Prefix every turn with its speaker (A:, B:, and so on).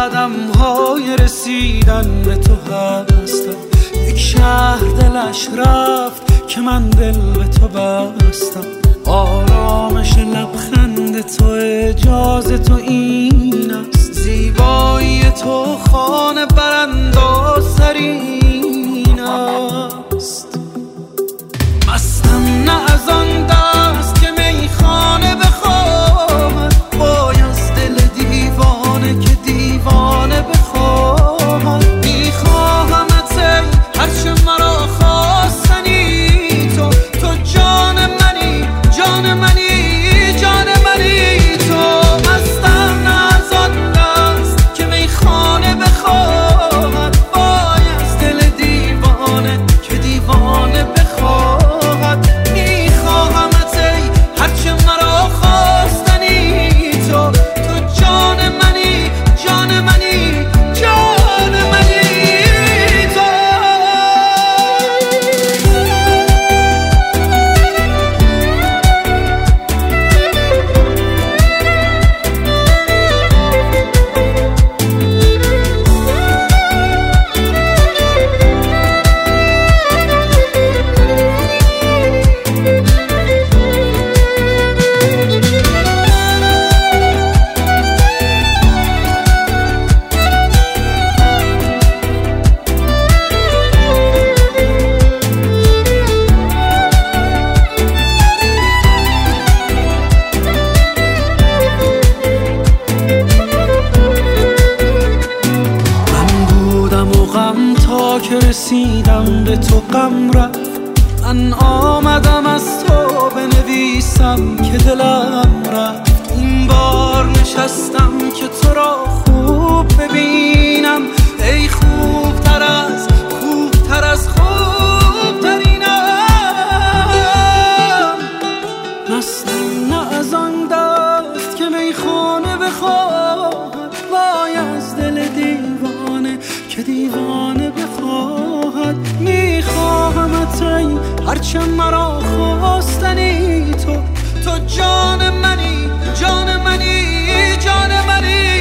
A: قدم‌های رسیدن به تو هستم. یک شهر دلش رفت که من دل به تو بستم. آرامش لبخند تو اجازه تو این است. زیبایی تو خانه براندازترین است. مستم نه از آن دست که میخانه بخواهد، وای از دل دیوانه که دیوانه بخواهد. میخواهمت ای هرچه مرا خواستنی، تو جان منی، جان منی، جان منی. تو مستم نه از آن دست که میخانه بخواهد، وای از دل دیوانه که دیوانه بخواهد. میخواهمت ای هرچه مرا خواستنی، تو جان منی، جان منی، جان منی. تا که رسیدم به تو غم رفت. من آمدم از تو بنویسم که دلم رفت. این بار نشستم که تو را خوب ببینم. ای خوبتر از خوبترینم. مستم نه از آن دست که میخانه بخواهد، وای از دل دیوانه که دیوانه بخواهد. میخواهمت ای هرچه مرا خواستنی، تو جان منی، جان منی، جان منی.